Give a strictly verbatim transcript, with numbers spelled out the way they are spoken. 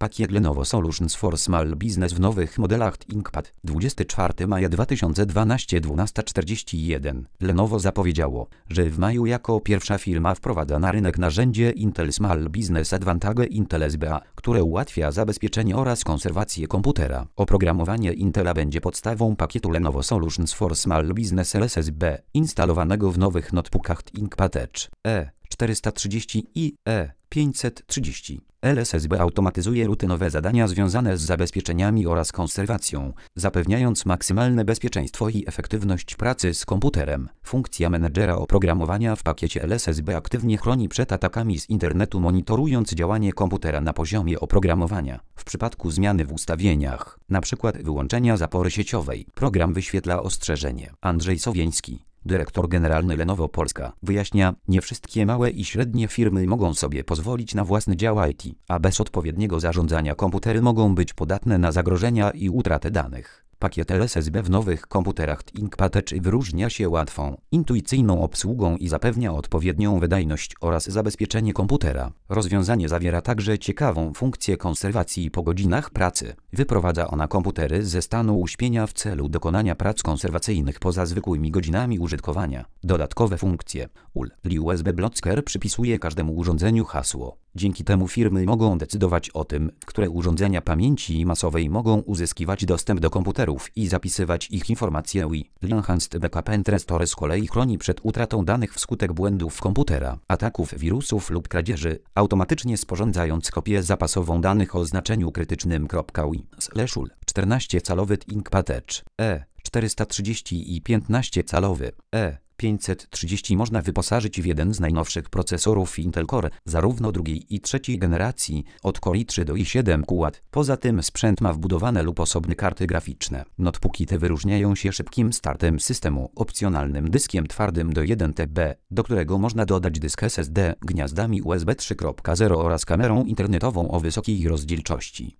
Pakiet Lenovo Solutions for Small Business w nowych modelach ThinkPad. dwudziestego czwartego maja dwa tysiące dwunastego, dwunasta czterdzieści jeden. Lenovo zapowiedziało, że w maju jako pierwsza firma wprowadza na rynek narzędzie Intel Small Business Advantage Intel S B A, które ułatwia zabezpieczenie oraz konserwację komputera. Oprogramowanie Intela będzie podstawą pakietu Lenovo Solutions for Small Business L S S B, instalowanego w nowych notebookach ThinkPad Edge E czterysta trzydzieści i E pięćset trzydzieści. L S S B automatyzuje rutynowe zadania związane z zabezpieczeniami oraz konserwacją, zapewniając maksymalne bezpieczeństwo i efektywność pracy z komputerem. Funkcja menedżera oprogramowania w pakiecie L S S B aktywnie chroni przed atakami z internetu, monitorując działanie komputera na poziomie oprogramowania. W przypadku zmiany w ustawieniach, np. wyłączenia zapory sieciowej, program wyświetla ostrzeżenie. Andrzej Sowieński, dyrektor generalny Lenovo Polska, wyjaśnia: nie wszystkie małe i średnie firmy mogą sobie pozwolić na własny dział I T, a bez odpowiedniego zarządzania komputery mogą być podatne na zagrożenia i utratę danych. Pakiet L S S B w nowych komputerach ThinkPad Edge wyróżnia się łatwą, intuicyjną obsługą i zapewnia odpowiednią wydajność oraz zabezpieczenie komputera. Rozwiązanie zawiera także ciekawą funkcję konserwacji po godzinach pracy. Wyprowadza ona komputery ze stanu uśpienia w celu dokonania prac konserwacyjnych poza zwykłymi godzinami użytkowania. Dodatkowe funkcje. U L L U S B Blocker przypisuje każdemu urządzeniu hasło. Dzięki temu firmy mogą decydować o tym, które urządzenia pamięci masowej mogą uzyskiwać dostęp do komputerów i zapisywać ich informacje. U I Enhanced Backup and Restore z kolei chroni przed utratą danych wskutek błędów komputera, ataków wirusów lub kradzieży, automatycznie sporządzając kopię zapasową danych o znaczeniu krytycznym. U I slash U L czternastocalowy ThinkPad Edge E czterysta trzydzieści i piętnastocalowy E pięćset trzydzieści można wyposażyć w jeden z najnowszych procesorów Intel Core, zarówno drugiej i trzeciej generacji, od Core i trzy do i siedem quad. Poza tym sprzęt ma wbudowane lub osobne karty graficzne. Notebooki te wyróżniają się szybkim startem systemu, opcjonalnym dyskiem twardym do jeden terabajtów, do którego można dodać dysk S S D, gniazdami U S B trzy kropka zero oraz kamerą internetową o wysokiej rozdzielczości.